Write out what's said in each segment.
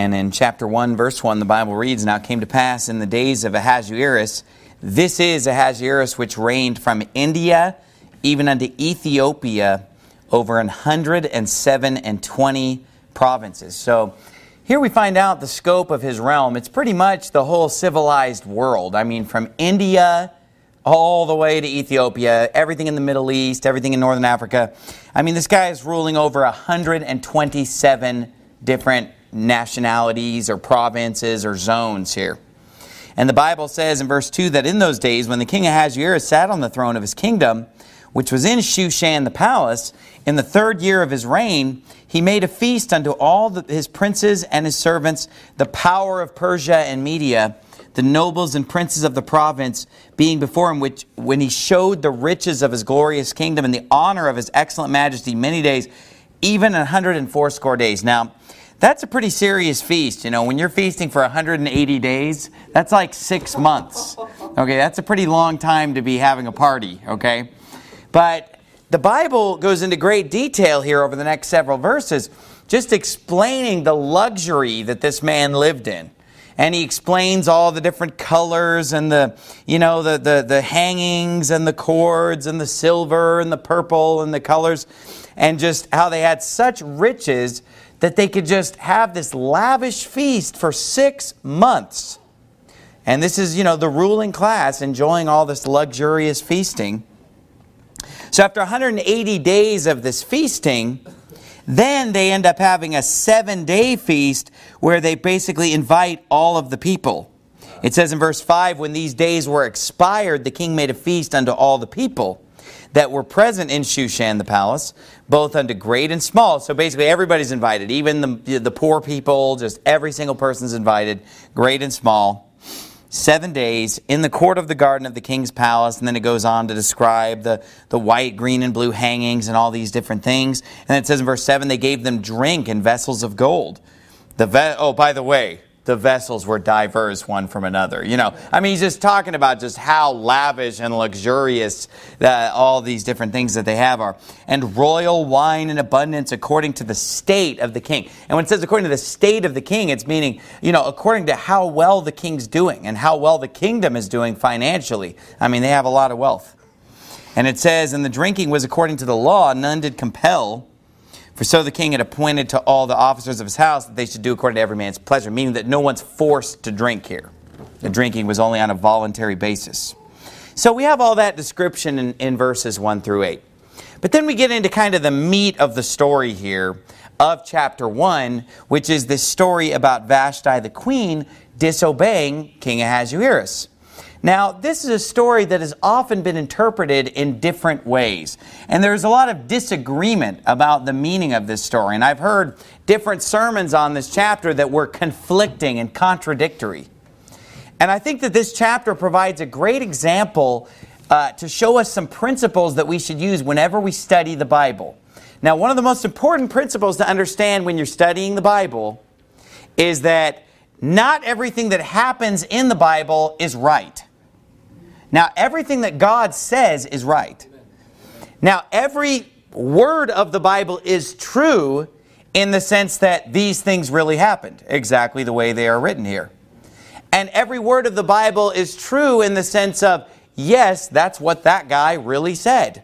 And in chapter 1, verse 1, the Bible reads, "Now it came to pass in the days of Ahasuerus, this is Ahasuerus which reigned from India even unto Ethiopia over 127 provinces." So here we find out the scope of his realm. It's pretty much the whole civilized world. I mean, from India all the way to Ethiopia, everything in the Middle East, everything in Northern Africa. I mean, this guy is ruling over 127 different nationalities or provinces or zones here. And the Bible says in verse 2 that in those days when the king Ahasuerus sat on the throne of his kingdom, which was in Shushan the palace, in the 3rd year of his reign, he made a feast unto all his princes and his servants, the power of Persia and Media, the nobles and princes of the province being before him, which when he showed the riches of his glorious kingdom and the honor of his excellent majesty many days, even 180 days. Now, that's a pretty serious feast. You know, when you're feasting for 180 days, that's like 6 months. Okay, that's a pretty long time to be having a party, okay? But the Bible goes into great detail here over the next several verses, just explaining the luxury that this man lived in. And he explains all the different colors and the hangings and the cords and the silver and the purple and the colors, and just how they had such riches that they could just have this lavish feast for 6 months. And this is, the ruling class enjoying all this luxurious feasting. So after 180 days of this feasting, then they end up having a 7-day feast where they basically invite all of the people. It says in verse 5, "When these days were expired, the king made a feast unto all the people that were present in Shushan the palace, both unto great and small." So basically everybody's invited, even the poor people, just every single person's invited, great and small. 7 days in the court of the garden of the king's palace. And then it goes on to describe the white, green, and blue hangings and all these different things. And it says in verse 7, they gave them drink in vessels of gold. By the way, the vessels were diverse one from another. He's just talking about just how lavish and luxurious all these different things that they have are. "And royal wine in abundance according to the state of the king." And when it says according to the state of the king, it's meaning, according to how well the king's doing and how well the kingdom is doing financially. They have a lot of wealth. And it says, "And the drinking was according to the law, none did compel. For so the king had appointed to all the officers of his house that they should do according to every man's pleasure," meaning that no one's forced to drink here. The drinking was only on a voluntary basis. So we have all that description in verses 1 through 8. But then we get into kind of the meat of the story here of chapter 1, which is this story about Vashti the queen disobeying King Ahasuerus. Now, this is a story that has often been interpreted in different ways. And there's a lot of disagreement about the meaning of this story. And I've heard different sermons on this chapter that were conflicting and contradictory. And I think that this chapter provides a great example to show us some principles that we should use whenever we study the Bible. Now, one of the most important principles to understand when you're studying the Bible is that not everything that happens in the Bible is right. Now, everything that God says is right. Now, every word of the Bible is true in the sense that these things really happened, exactly the way they are written here. And every word of the Bible is true in the sense of, yes, that's what that guy really said.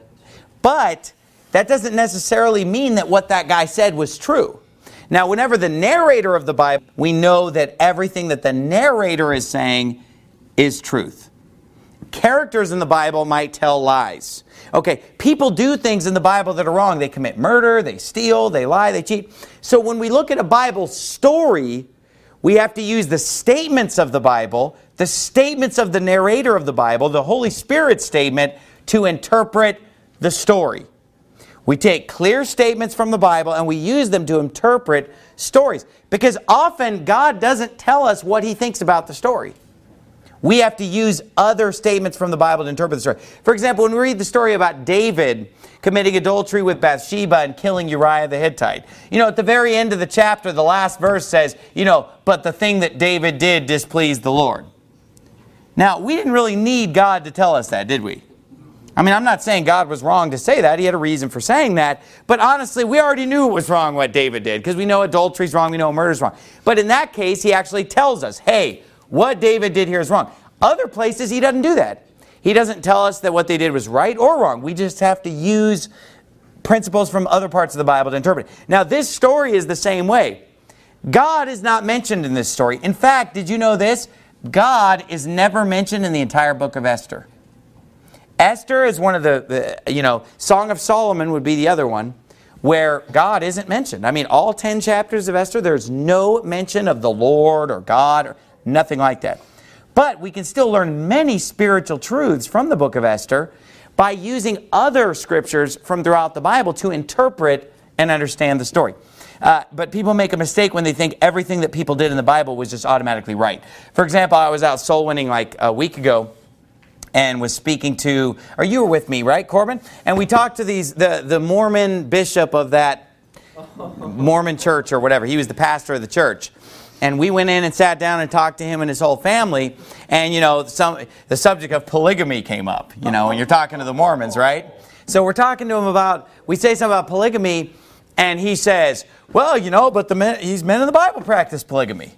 But that doesn't necessarily mean that what that guy said was true. Now, whenever the narrator of the Bible, we know that everything that the narrator is saying is truth. Characters in the Bible might tell lies. Okay, people do things in the Bible that are wrong. They commit murder, they steal, they lie, they cheat. So when we look at a Bible story, we have to use the statements of the Bible, the statements of the narrator of the Bible, the Holy Spirit statement, to interpret the story. We take clear statements from the Bible and we use them to interpret stories. Because often God doesn't tell us what He thinks about the story. We have to use other statements from the Bible to interpret the story. For example, when we read the story about David committing adultery with Bathsheba and killing Uriah the Hittite. At the very end of the chapter, the last verse says, "But the thing that David did displeased the Lord." Now, we didn't really need God to tell us that, did we? I mean, I'm not saying God was wrong to say that. He had a reason for saying that. But honestly, we already knew it was wrong what David did, because we know adultery's wrong, we know murder's wrong. But in that case, he actually tells us, hey, what David did here is wrong. Other places, he doesn't do that. He doesn't tell us that what they did was right or wrong. We just have to use principles from other parts of the Bible to interpret it. Now, this story is the same way. God is not mentioned in this story. In fact, did you know this? God is never mentioned in the entire book of Esther. Esther is one of the Song of Solomon would be the other one, where God isn't mentioned. I mean, all 10 chapters of Esther, there's no mention of the Lord or God or nothing like that. But we can still learn many spiritual truths from the book of Esther by using other scriptures from throughout the Bible to interpret and understand the story. But people make a mistake when they think everything that people did in the Bible was just automatically right. For example, I was out soul winning like a week ago, and was speaking to, or you were with me, right, Corbin? And we talked to the Mormon bishop of that Mormon church or whatever. He was the pastor of the church. And we went in and sat down and talked to him and his whole family. And, the subject of polygamy came up, when you're talking to the Mormons, right? So we're talking to him we say something about polygamy, and he says, well, but these men in the Bible practice polygamy.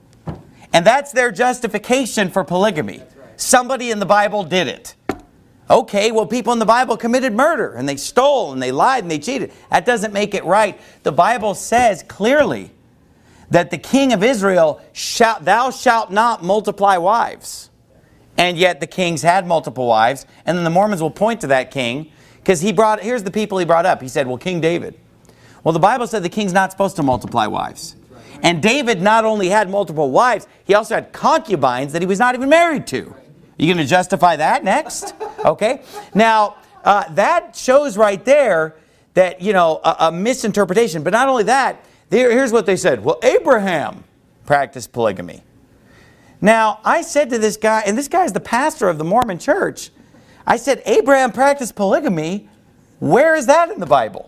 And that's their justification for polygamy. Somebody in the Bible did it. Okay, well, people in the Bible committed murder, and they stole, and they lied, and they cheated. That doesn't make it right. The Bible says clearly that the king of Israel, thou shalt not multiply wives. And yet the kings had multiple wives, and then the Mormons will point to that king, because here's the people he brought up. He said, well, King David. Well, the Bible said the king's not supposed to multiply wives. And David not only had multiple wives, he also had concubines that he was not even married to. You going to justify that next? Okay. Now, that shows right there that, a misinterpretation. But not only that, here's what they said. Well, Abraham practiced polygamy. Now, I said to this guy, and this guy is the pastor of the Mormon church. I said, Abraham practiced polygamy. Where is that in the Bible?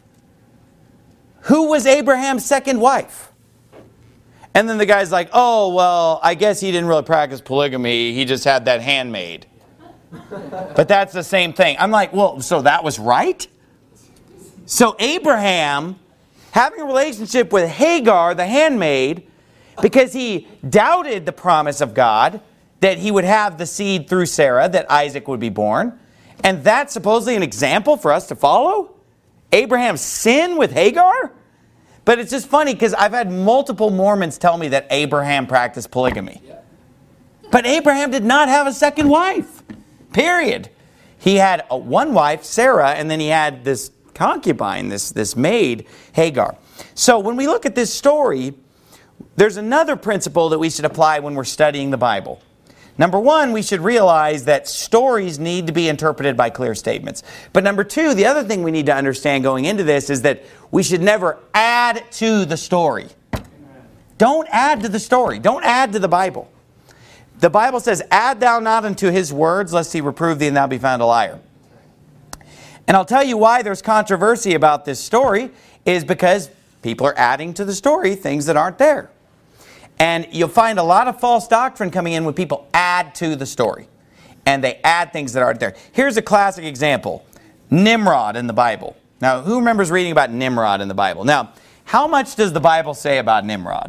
Who was Abraham's second wife? And then the guy's like, oh, well, I guess he didn't really practice polygamy. He just had that handmaid. But that's the same thing. I'm like, well, so that was right? So Abraham having a relationship with Hagar, the handmaid, because he doubted the promise of God that he would have the seed through Sarah, that Isaac would be born. And that's supposedly an example for us to follow? Abraham's sin with Hagar? But it's just funny because I've had multiple Mormons tell me that Abraham practiced polygamy. But Abraham did not have a second wife. Period. He had one wife, Sarah, and then he had this concubine, this maid, Hagar. So when we look at this story, there's another principle that we should apply when we're studying the Bible. Number one, we should realize that stories need to be interpreted by clear statements. But number two, the other thing we need to understand going into this is that we should never add to the story. Don't add to the story. Don't add to the Bible. The Bible says, add thou not unto his words, lest he reprove thee and thou be found a liar. And I'll tell you why there's controversy about this story is because people are adding to the story things that aren't there. And you'll find a lot of false doctrine coming in when people add to the story. And they add things that aren't there. Here's a classic example. Nimrod in the Bible. Now, who remembers reading about Nimrod in the Bible? Now, how much does the Bible say about Nimrod?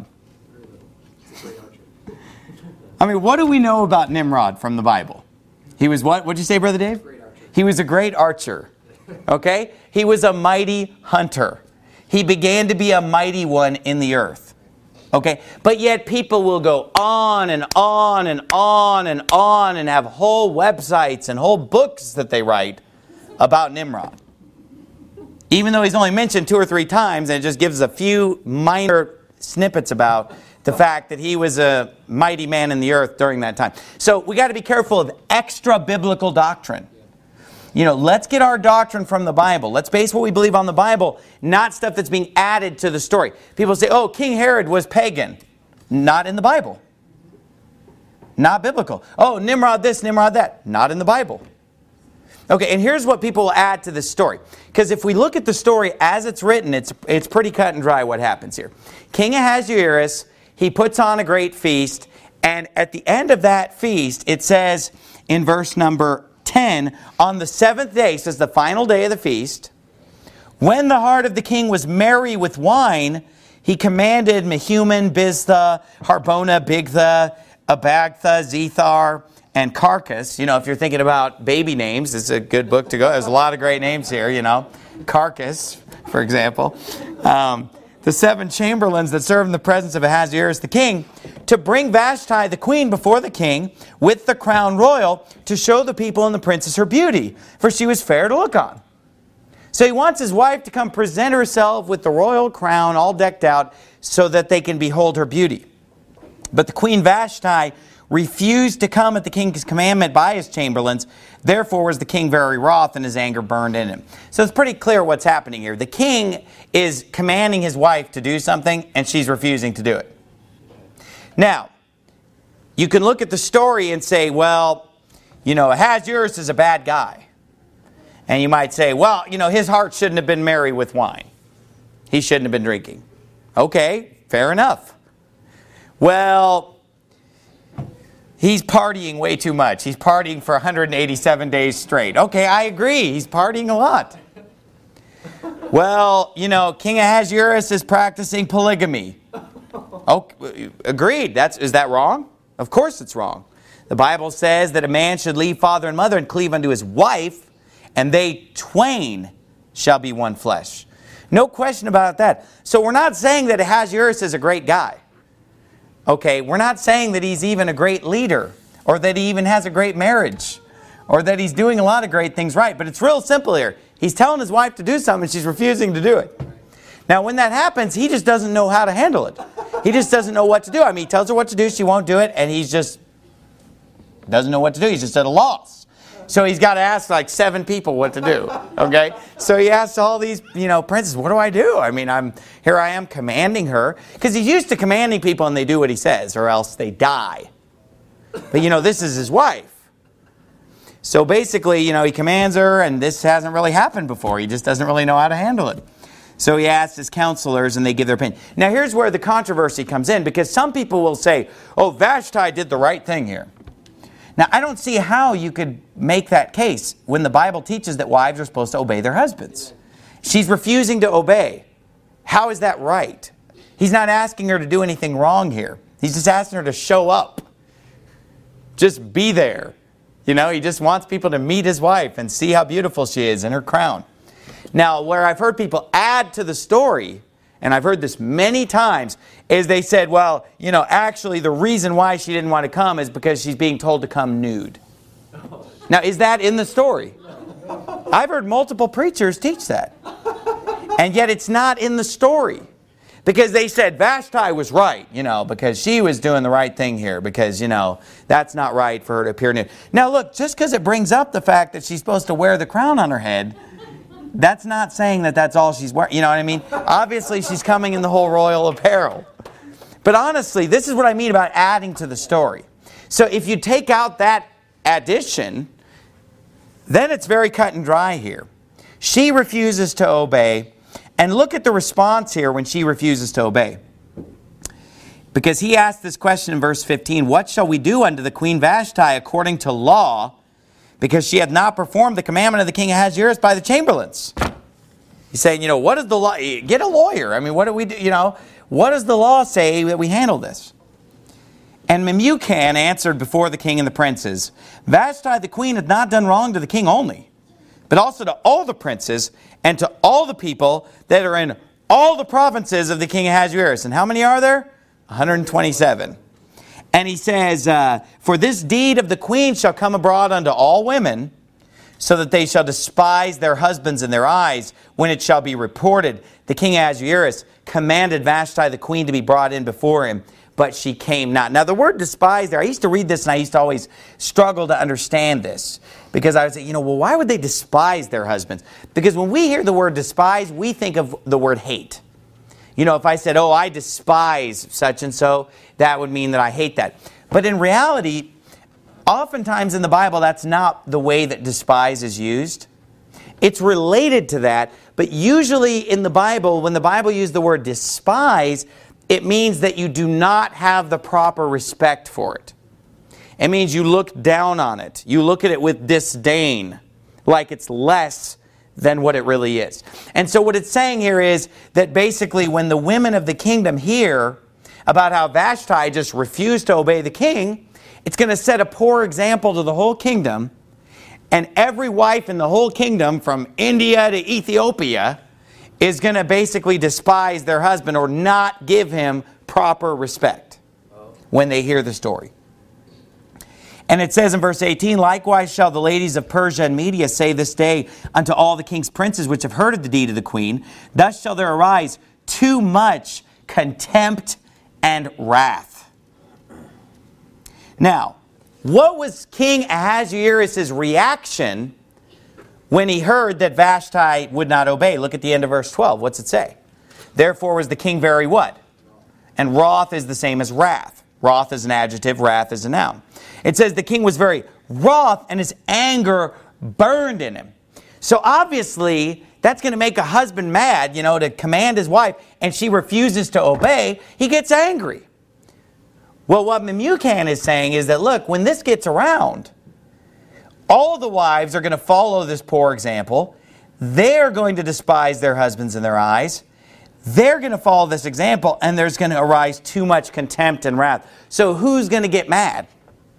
I mean, what do we know about Nimrod from the Bible? He was what? What'd you say, Brother Dave? He was a great archer. Okay? He was a mighty hunter. He began to be a mighty one in the earth. Okay, but yet people will go on and on and on and on and have whole websites and whole books that they write about Nimrod. Even though he's only mentioned 2 or 3 times, and it just gives a few minor snippets about the fact that he was a mighty man in the earth during that time. So we got to be careful of extra biblical doctrine. Let's get our doctrine from the Bible. Let's base what we believe on the Bible, not stuff that's being added to the story. People say, oh, King Herod was pagan. Not in the Bible. Not biblical. Oh, Nimrod this, Nimrod that. Not in the Bible. Okay, and here's what people will add to this story. Because if we look at the story as it's written, it's pretty cut and dry what happens here. King Ahasuerus, he puts on a great feast. And at the end of that feast, it says in verse number 10, 10, on the 7th day, says the final day of the feast, when the heart of the king was merry with wine, he commanded Mehuman, Biztha, Harbona, Bigtha, Abagtha, Zethar, and Carcass. You know, if you're thinking about baby names, it's a good book to go. There's a lot of great names here, you know. Carcass, for example. The 7 chamberlains that served in the presence of Ahasuerus the king, to bring Vashti the queen before the king with the crown royal, to show the people and the princess her beauty, for she was fair to look on. So he wants his wife to come present herself with the royal crown all decked out, so that they can behold her beauty. But the queen Vashti refused to come at the king's commandment by his chamberlains. Therefore was the king very wroth, and his anger burned in him. So it's pretty clear what's happening here. The king is commanding his wife to do something, and she's refusing to do it. Now, you can look at the story and say, well, you know, Ahasuerus is a bad guy. And you might say, well, you know, his heart shouldn't have been merry with wine. He shouldn't have been drinking. Okay, fair enough. Well, he's partying way too much. He's partying for 187 days straight. Okay, I agree. He's partying a lot. Well, you know, King Ahasuerus is practicing polygamy. Okay, agreed. Is that wrong? Of course it's wrong. The Bible says that a man should leave father and mother and cleave unto his wife, and they twain shall be one flesh. No question about that. So we're not saying that Ahasuerus is a great guy. Okay, we're not saying that he's even a great leader, or that he even has a great marriage, or that he's doing a lot of great things right. But it's real simple here. He's telling his wife to do something, and she's refusing to do it. Now, when that happens, he just doesn't know how to handle it. He just doesn't know what to do. I mean, he tells her what to do, she won't do it, and he just doesn't know what to do. He's just at a loss. So he's got to ask like 7 people what to do, okay? So he asks all these, you know, princes, what do I do? I mean, here I am commanding her. Because he's used to commanding people and they do what he says or else they die. But, you know, this is his wife. So basically, you know, he commands her, and this hasn't really happened before. He just doesn't really know how to handle it. So he asks his counselors, and they give their opinion. Now, here's where the controversy comes in, because some people will say, oh, Vashti did the right thing here. Now, I don't see how you could make that case when the Bible teaches that wives are supposed to obey their husbands. She's refusing to obey. How is that right? He's not asking her to do anything wrong here. He's just asking her to show up. Just be there. You know, he just wants people to meet his wife and see how beautiful she is in her crown. Now, where I've heard people add to the story, and I've heard this many times, is they said, well, you know, actually the reason why she didn't want to come is because she's being told to come nude. Now, is that in the story? I've heard multiple preachers teach that. And yet it's not in the story. Because they said Vashti was right, you know, because she was doing the right thing here. Because, you know, that's not right for her to appear nude. Now, look, just because it brings up the fact that she's supposed to wear the crown on her head, that's not saying that that's all she's wearing. You know what I mean? Obviously, she's coming in the whole royal apparel. But honestly, this is what I mean about adding to the story. So if you take out that addition, then it's very cut and dry here. She refuses to obey. And look at the response here when she refuses to obey. Because he asked this question in verse 15, what shall we do unto the queen Vashti according to law? Because she hath not performed the commandment of the king Ahasuerus by the chamberlains. He's saying, you know, what is the law? Get a lawyer. I mean, what do we do? You know, what does the law say that we handle this? And Memucan answered before the king and the princes, Vashti the queen hath not done wrong to the king only, but also to all the princes and to all the people that are in all the provinces of the king Ahasuerus. And how many are there? 127. And he says, for this deed of the queen shall come abroad unto all women, so that they shall despise their husbands in their eyes, when it shall be reported, the king Ahasuerus commanded Vashti the queen to be brought in before him, but she came not. Now the word despise there, I used to read this and I used to always struggle to understand this. Because I would say, you know, well, why would they despise their husbands? Because when we hear the word despise, we think of the word hate. You know, if I said, oh, I despise such and so, that would mean that I hate that. But in reality, oftentimes in the Bible, that's not the way that despise is used. It's related to that, but usually in the Bible, when the Bible uses the word despise, it means that you do not have the proper respect for it. It means you look down on it. You look at it with disdain, like it's less than what it really is. And so what it's saying here is that basically when the women of the kingdom hear about how Vashti just refused to obey the king, it's going to set a poor example to the whole kingdom. And every wife in the whole kingdom, from India to Ethiopia, is going to basically despise their husband or not give him proper respect when they hear the story. And it says in verse 18, likewise shall the ladies of Persia and Media say this day unto all the king's princes which have heard of the deed of the queen, thus shall there arise too much contempt and wrath. Now, what was King Ahasuerus' reaction when he heard that Vashti would not obey? Look at the end of verse 12. What's it say? Therefore was the king very what? And wroth is the same as wrath. Wroth is an adjective, wrath is a noun. It says the king was very wroth and his anger burned in him. So obviously, that's going to make a husband mad, to command his wife, and she refuses to obey. He gets angry. Well, what Memucan is saying is that, look, when this gets around, all the wives are going to follow this poor example. They're going to despise their husbands in their eyes. They're going to follow this example, and there's going to arise too much contempt and wrath. So who's going to get mad?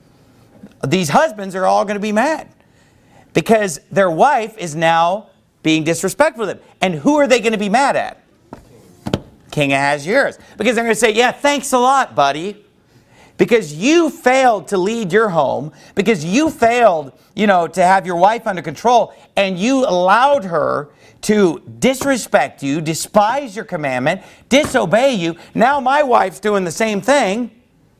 These husbands are all going to be mad because their wife is now being disrespectful to them. And who are they going to be mad at? King Ahasuerus. Because they're going to say, yeah, thanks a lot, buddy. Because you failed to lead your home, because you failed, to have your wife under control, and you allowed her to disrespect you, despise your commandment, disobey you. Now my wife's doing the same thing,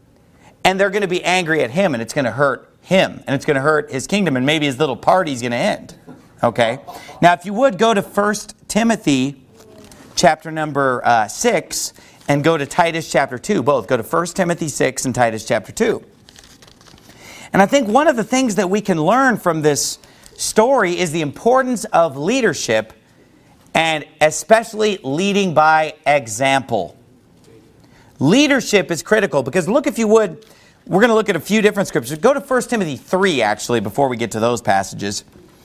and they're going to be angry at him, and it's going to hurt him, and it's going to hurt his kingdom, and maybe his little party's going to end. Okay? Now, if you would, go to 1 Timothy chapter number 6, and go to Titus chapter 2. Both. Go to 1 Timothy 6 and Titus chapter 2. And I think one of the things that we can learn from this story is the importance of leadership, and especially leading by example. Leadership is critical because look, if you would, we're going to look at a few different scriptures. Go to 1 Timothy 3, actually, before we get to those passages.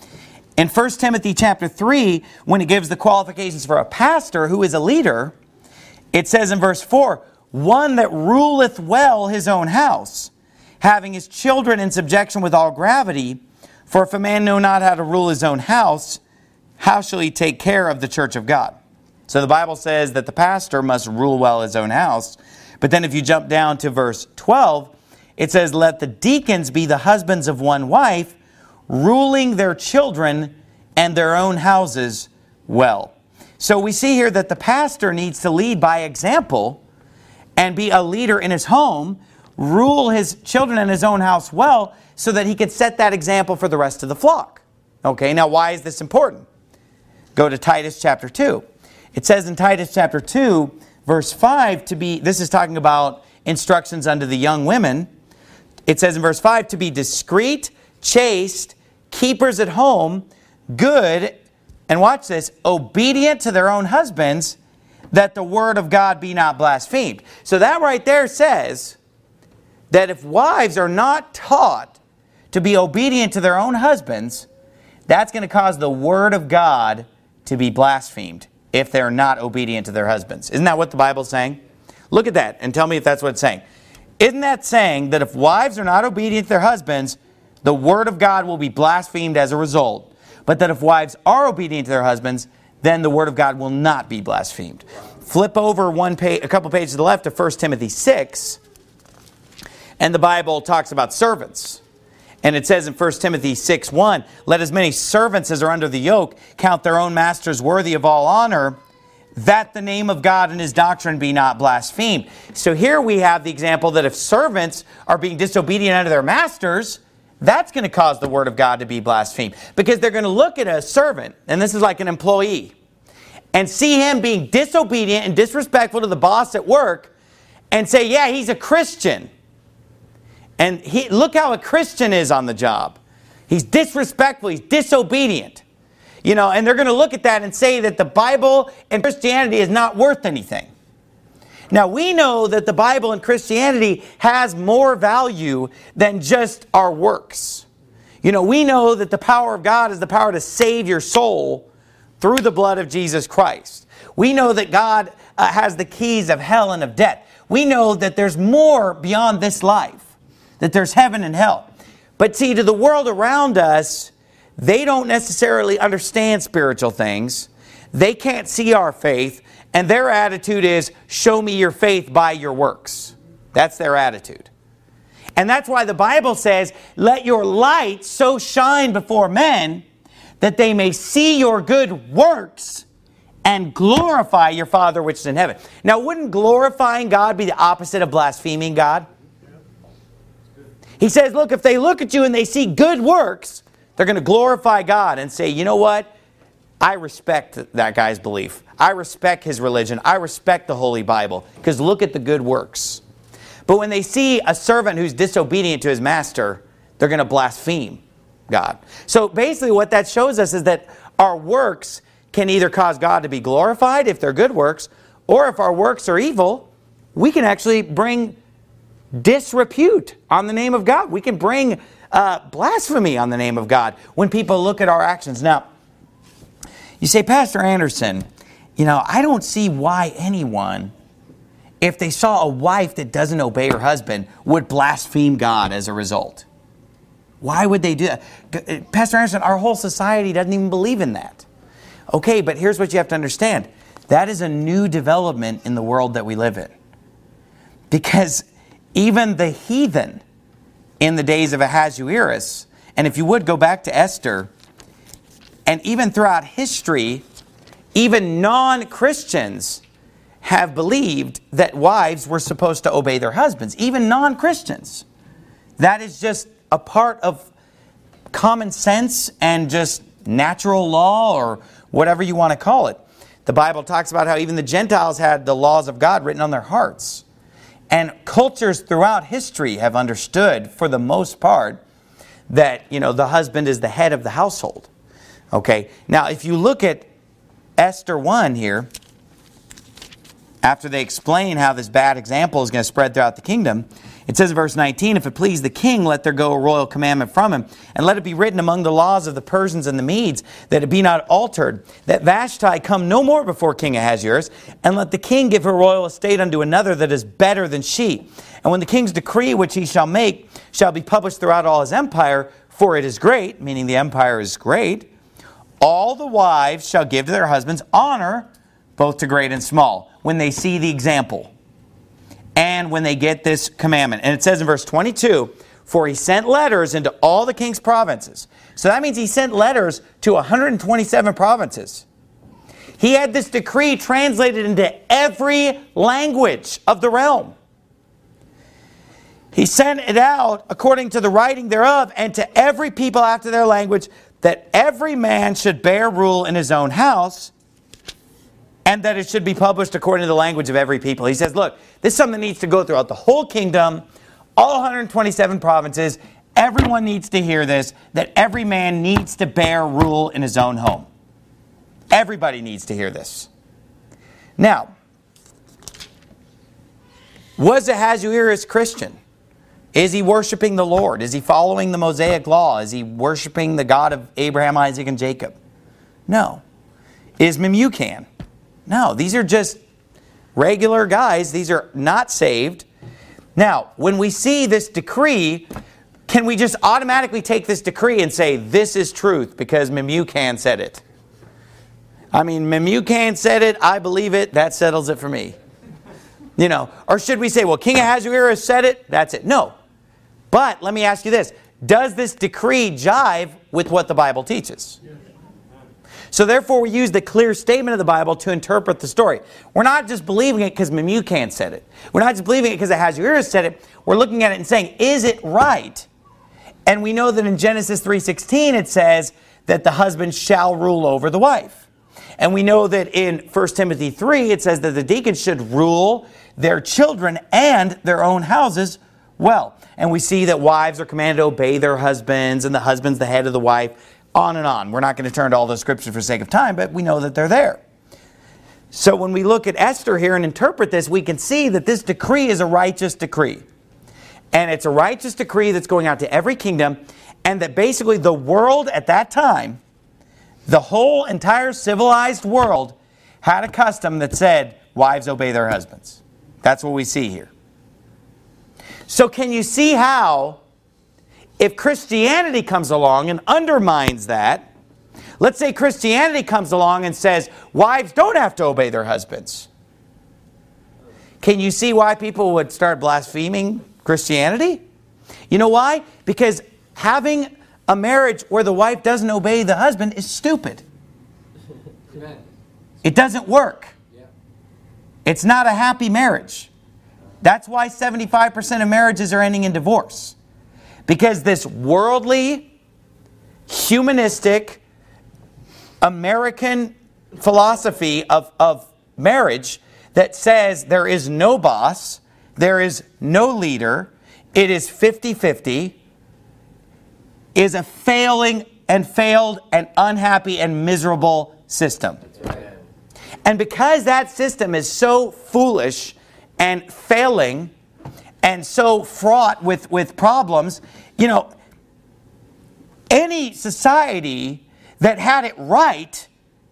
In 1 Timothy chapter 3, when it gives the qualifications for a pastor who is a leader, it says in verse 4, one that ruleth well his own house, having his children in subjection with all gravity. For if a man know not how to rule his own house, how shall he take care of the church of God? So the Bible says that the pastor must rule well his own house. But then if you jump down to verse 12, it says, let the deacons be the husbands of one wife, ruling their children and their own houses well. So we see here that the pastor needs to lead by example and be a leader in his home, rule his children and his own house well, so that he could set that example for the rest of the flock. Okay, now why is this important? Go to Titus chapter 2. It says in Titus chapter 2, verse 5, this is talking about instructions unto the young women. It says in verse 5, to be discreet, chaste, keepers at home, good, and watch this, obedient to their own husbands, that the word of God be not blasphemed. So that right there says that if wives are not taught to be obedient to their own husbands, that's going to cause the word of God to be blasphemed if they're not obedient to their husbands. Isn't that what the Bible's saying? Look at that and tell me if that's what it's saying. Isn't that saying that if wives are not obedient to their husbands, the word of God will be blasphemed as a result? But that if wives are obedient to their husbands, then the word of God will not be blasphemed. Flip over a couple pages to the left to 1 Timothy 6, and the Bible talks about servants. And it says in 1 Timothy 6:1, let as many servants as are under the yoke count their own masters worthy of all honor, that the name of God and his doctrine be not blasphemed. So here we have the example that if servants are being disobedient unto their masters, that's going to cause the word of God to be blasphemed. Because they're going to look at a servant, and this is like an employee, and see him being disobedient and disrespectful to the boss at work, and say, yeah, he's a Christian. And look how a Christian is on the job. He's disrespectful, he's disobedient. And they're going to look at that and say that the Bible and Christianity is not worth anything. Now, we know that the Bible and Christianity has more value than just our works. We know that the power of God is the power to save your soul through the blood of Jesus Christ. We know that God has the keys of hell and of death. We know that there's more beyond this life, that there's heaven and hell. But see, to the world around us, they don't necessarily understand spiritual things. They can't see our faith, and their attitude is, show me your faith by your works. That's their attitude. And that's why the Bible says, let your light so shine before men that they may see your good works and glorify your Father which is in heaven. Now, wouldn't glorifying God be the opposite of blaspheming God? He says, look, if they look at you and they see good works, they're going to glorify God and say, you know what? I respect that guy's belief. I respect his religion. I respect the Holy Bible, because look at the good works. But when they see a servant who's disobedient to his master, they're going to blaspheme God. So basically what that shows us is that our works can either cause God to be glorified if they're good works, or if our works are evil, we can actually bring disrepute on the name of God. We can bring blasphemy on the name of God when people look at our actions. Now, you say, Pastor Anderson, I don't see why anyone, if they saw a wife that doesn't obey her husband, would blaspheme God as a result. Why would they do that? Pastor Anderson, our whole society doesn't even believe in that. Okay, but here's what you have to understand. That is a new development in the world that we live in. Because even the heathen in the days of Ahasuerus, and if you would go back to Esther, and even throughout history, even non-Christians have believed that wives were supposed to obey their husbands. Even non-Christians. That is just a part of common sense and just natural law, or whatever you want to call it. The Bible talks about how even the Gentiles had the laws of God written on their hearts. And cultures throughout history have understood, for the most part, that the husband is the head of the household. Okay, now if you look at Esther 1 here, after they explain how this bad example is going to spread throughout the kingdom, it says in verse 19, if it please the king, let there go a royal commandment from him, and let it be written among the laws of the Persians and the Medes, that it be not altered, that Vashti come no more before King Ahasuerus, and let the king give her royal estate unto another that is better than she. And when the king's decree which he shall make shall be published throughout all his empire, for it is great, meaning the empire is great, all the wives shall give to their husbands honor, both to great and small, when they see the example and when they get this commandment. And it says in verse 22, for he sent letters into all the king's provinces. So that means he sent letters to 127 provinces. He had this decree translated into every language of the realm. He sent it out according to the writing thereof, and to every people after their language, that every man should bear rule in his own house, and that it should be published according to the language of every people. He says, look, this is something that needs to go throughout the whole kingdom, all 127 provinces. Everyone needs to hear this, that every man needs to bear rule in his own home. Everybody needs to hear this. Now, was Ahasuerus Christian? Is he worshiping the Lord? Is he following the Mosaic law? Is he worshiping the God of Abraham, Isaac, and Jacob? No. Is Memucan? No. These are just regular guys. These are not saved. Now, when we see this decree, can we just automatically take this decree and say, this is truth because Memucan said it? I mean, Memucan said it, I believe it, that settles it for me. Or should we say, well, King Ahasuerus said it, that's it? No. But let me ask you this. Does this decree jive with what the Bible teaches? Yes. So therefore we use the clear statement of the Bible to interpret the story. We're not just believing it because Memucan said it. We're not just believing it because Ahasuerus said it. We're looking at it and saying, is it right? And we know that in Genesis 3:16 it says that the husband shall rule over the wife. And we know that in 1 Timothy 3 it says that the deacons should rule their children and their own houses well. And we see that wives are commanded to obey their husbands, and the husband's the head of the wife, on and on. We're not going to turn to all those scriptures for sake of time, but we know that they're there. So when we look at Esther here and interpret this, we can see that this decree is a righteous decree. And it's a righteous decree that's going out to every kingdom, and that basically the world at that time, the whole entire civilized world, had a custom that said, wives obey their husbands. That's what we see here. So can you see how, if Christianity comes along and undermines that, let's say Christianity comes along and says, wives don't have to obey their husbands. Can you see why people would start blaspheming Christianity? You know why? Because having a marriage where the wife doesn't obey the husband is stupid. Amen. It doesn't work. Yeah. It's not a happy marriage. That's why 75% of marriages are ending in divorce. Because this worldly, humanistic, American philosophy of marriage that says there is no boss, there is no leader, it is 50-50, is a failing and failed and unhappy and miserable system. And because that system is so foolish and failing and so fraught with problems, you know, any society that had it right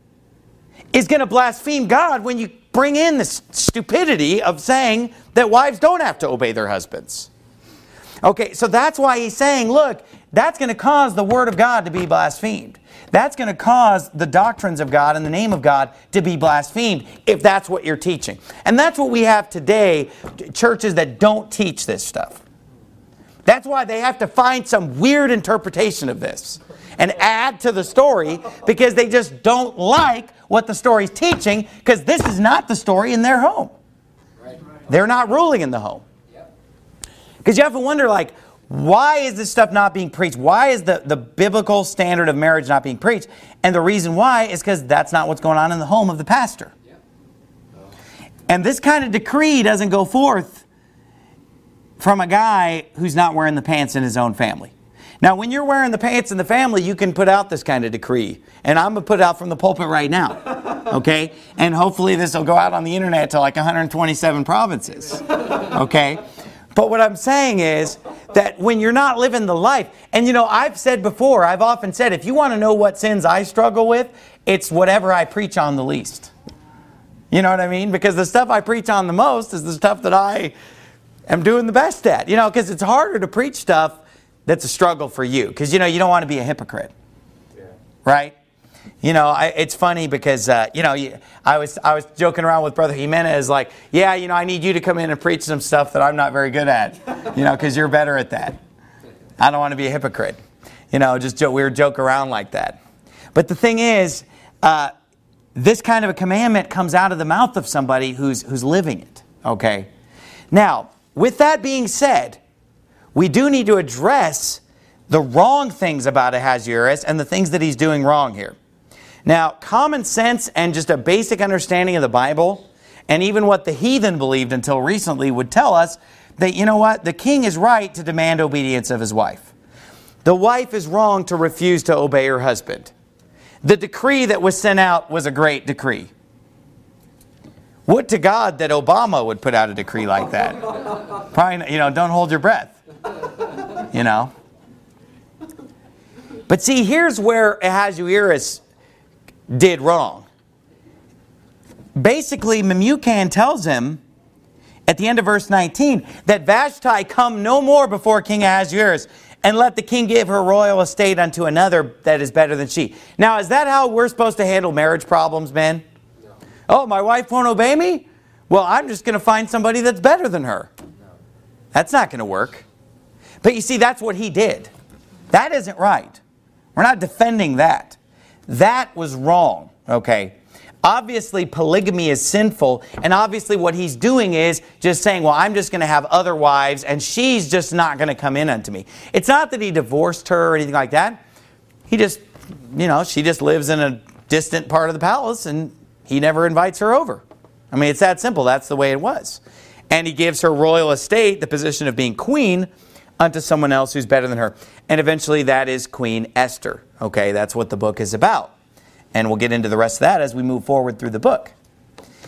is going to blaspheme God when you bring in this stupidity of saying that wives don't have to obey their husbands. Okay, so that's why he's saying, look, that's going to cause the Word of God to be blasphemed. That's going to cause the doctrines of God and the name of God to be blasphemed if that's what you're teaching. And that's what we have today, churches that don't teach this stuff. That's why they have to find some weird interpretation of this and add to the story because they just don't like what the story's teaching because this is not the story in their home. They're not ruling in the home. Because you have to wonder, like, why is this stuff not being preached? Why is the biblical standard of marriage not being preached? And the reason why is because that's not what's going on in the home of the pastor. And this kind of decree doesn't go forth from a guy who's not wearing the pants in his own family. Now, when you're wearing the pants in the family, you can put out this kind of decree. And I'm going to put it out from the pulpit right now. Okay? And hopefully this will go out on the internet to like 127 provinces. Okay? But what I'm saying is that when you're not living the life, and you know, I've said before, I've often said, if you want to know what sins I struggle with, it's whatever I preach on the least. You know what I mean? Because the stuff I preach on the most is the stuff that I am doing the best at. You know, because it's harder to preach stuff that's a struggle for you. Because, you know, you don't want to be a hypocrite. Yeah. Right? You know, it's funny because, you know, I was joking around with Brother Jimenez like, yeah, you know, I need you to come in and preach some stuff that I'm not very good at, you know, because you're better at that. I don't want to be a hypocrite. You know, just we would joke around like that. But the thing is, this kind of a commandment comes out of the mouth of somebody who's living it, okay? Now, with that being said, we do need to address the wrong things about Ahasuerus and the things that he's doing wrong here. Now, common sense and just a basic understanding of the Bible, and even what the heathen believed until recently, would tell us that, you know what, the king is right to demand obedience of his wife. The wife is wrong to refuse to obey her husband. The decree that was sent out was a great decree. Would to God that Obama would put out a decree like that. Probably, you know, don't hold your breath. You know. But see, here's where Ahasuerus did wrong. Basically, Memucan tells him at the end of verse 19 that Vashti come no more before King Ahasuerus, and let the king give her royal estate unto another that is better than she. Now, is that how we're supposed to handle marriage problems, men? No. Oh, my wife won't obey me? Well, I'm just going to find somebody that's better than her. No. That's not going to work. But you see, that's what he did. That isn't right. We're not defending that. That was wrong, okay? Obviously, polygamy is sinful, and obviously what he's doing is just saying, well, I'm just going to have other wives, and she's just not going to come in unto me. It's not that he divorced her or anything like that. He just, you know, she just lives in a distant part of the palace, and he never invites her over. I mean, it's that simple. That's the way it was. And he gives her royal estate, the position of being queen, unto someone else who's better than her. And eventually that is Queen Esther. Okay, that's what the book is about. And we'll get into the rest of that as we move forward through the book.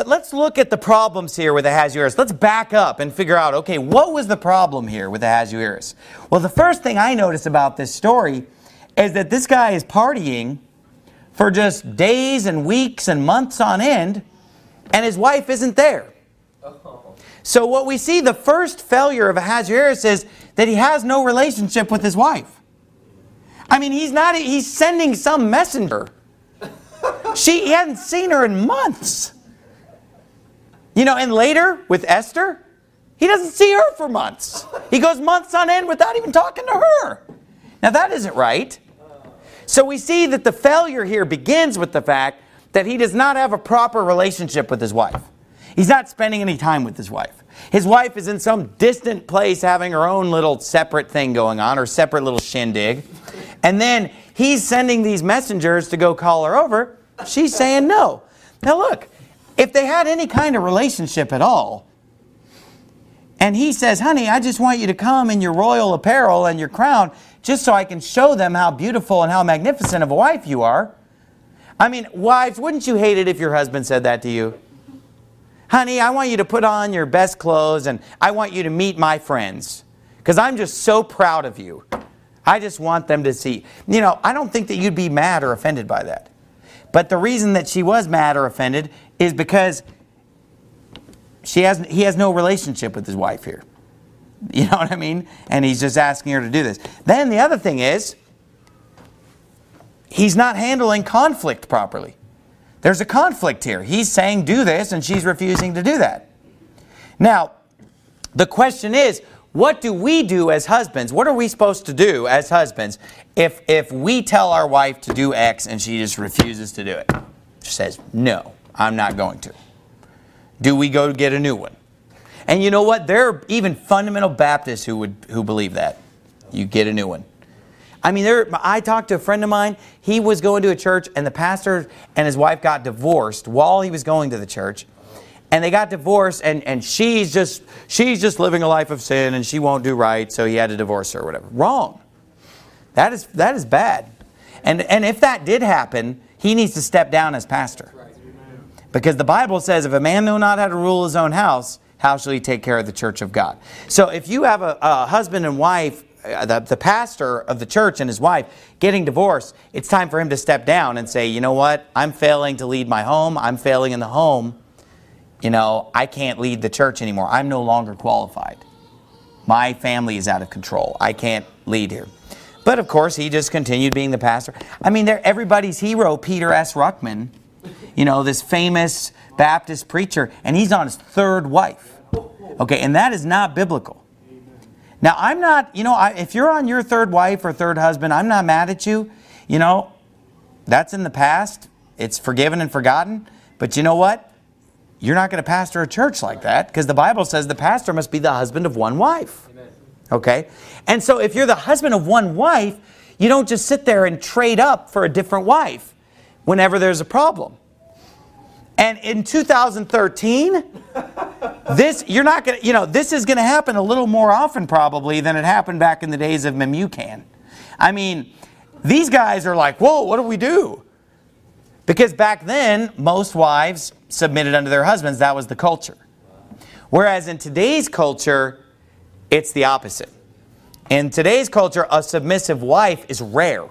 But let's look at the problems here with Ahasuerus. Let's back up and figure out, okay, what was the problem here with Ahasuerus? Well, the first thing I notice about this story is that this guy is partying for just days and weeks and months on end, and his wife isn't there. So what we see, the first failure of Ahasuerus is that he has no relationship with his wife. I mean, he's sending some messenger. He hadn't seen her in months. You know, and later with Esther, he doesn't see her for months. He goes months on end without even talking to her. Now that isn't right. So we see that the failure here begins with the fact that he does not have a proper relationship with his wife. He's not spending any time with his wife. His wife is in some distant place having her own little separate thing going on, her separate little shindig. And then he's sending these messengers to go call her over. She's saying no. Now look, if they had any kind of relationship at all, and he says, honey, I just want you to come in your royal apparel and your crown just so I can show them how beautiful and how magnificent of a wife you are. I mean, wives, wouldn't you hate it if your husband said that to you? Honey, I want you to put on your best clothes and I want you to meet my friends because I'm just so proud of you. I just want them to see. You know, I don't think that you'd be mad or offended by that. But the reason that she was mad or offended is because he has no relationship with his wife here. You know what I mean? And he's just asking her to do this. Then the other thing is, he's not handling conflict properly. There's a conflict here. He's saying do this and she's refusing to do that. Now, the question is, what do we do as husbands? What are we supposed to do as husbands if we tell our wife to do X and she just refuses to do it? She says, no, I'm not going to. Do we go get a new one? And you know what? There are even fundamental Baptists who believe that. You get a new one. I mean, I talked to a friend of mine. He was going to a church and the pastor and his wife got divorced while he was going to the church. And they got divorced and she's just living a life of sin and she won't do right, so he had to divorce her or whatever. Wrong. That is bad. And if that did happen, he needs to step down as pastor. Because the Bible says, if a man know not how to rule his own house, how shall he take care of the church of God? So if you have a husband and wife, the pastor of the church and his wife getting divorced, it's time for him to step down and say, you know what? I'm failing to lead my home. I'm failing in the home. You know, I can't lead the church anymore. I'm no longer qualified. My family is out of control. I can't lead here. But of course, he just continued being the pastor. I mean, everybody's hero, Peter S. Ruckman, you know, this famous Baptist preacher, and he's on his third wife. Okay, and that is not biblical. Now, I'm not, you know, if you're on your third wife or third husband, I'm not mad at you. You know, that's in the past. It's forgiven and forgotten. But you know what? You're not going to pastor a church like that because the Bible says the pastor must be the husband of one wife. Amen. Okay? And so if you're the husband of one wife, you don't just sit there and trade up for a different wife whenever there's a problem. And in 2013, this is going to happen a little more often probably than it happened back in the days of Memucan. I mean, these guys are like, whoa, what do we do? Because back then, most wives submitted unto their husbands. That was the culture. Whereas in today's culture, it's the opposite. In today's culture, a submissive wife is rare.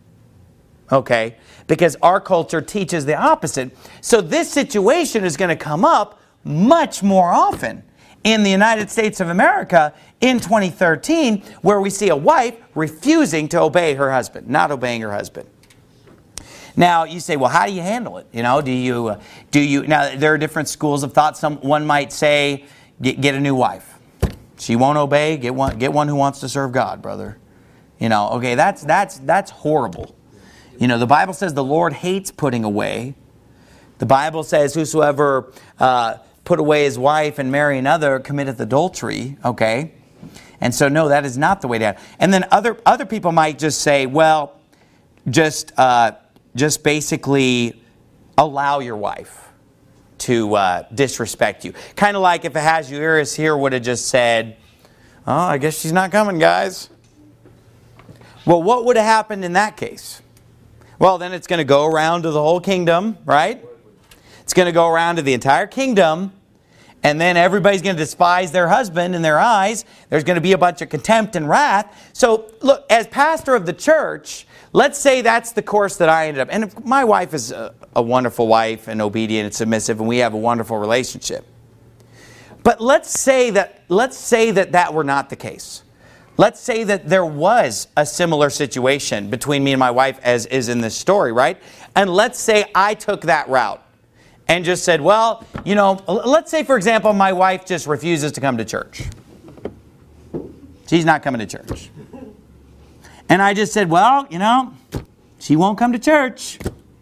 Okay? Because our culture teaches the opposite. So this situation is going to come up much more often in the United States of America in 2013, where we see a wife refusing to obey her husband, not obeying her husband. Now, you say, well, how do you handle it? You know, do you, now there are different schools of thought. One might say, get a new wife. She won't obey, get one who wants to serve God, brother. You know, okay, that's horrible. You know, the Bible says the Lord hates putting away. The Bible says whosoever put away his wife and marry another committeth adultery, okay? And so, no, that is not the way to have it. And then other people might just say, well, just basically allow your wife to disrespect you. Kind of like if Ahasuerus here would have just said, oh, I guess she's not coming, guys. Well, what would have happened in that case? Well, then it's going to go around to the whole kingdom, right? It's going to go around to the entire kingdom. And then everybody's going to despise their husband in their eyes. There's going to be a bunch of contempt and wrath. So look, as pastor of the church, let's say that's the course that I ended up. And my wife is a wonderful wife and obedient and submissive, and we have a wonderful relationship. But let's say that were not the case. Let's say that there was a similar situation between me and my wife as is in this story, right? And let's say I took that route and just said, well, let's say, for example, my wife just refuses to come to church. She's not coming to church. And I just said, well, she won't come to church.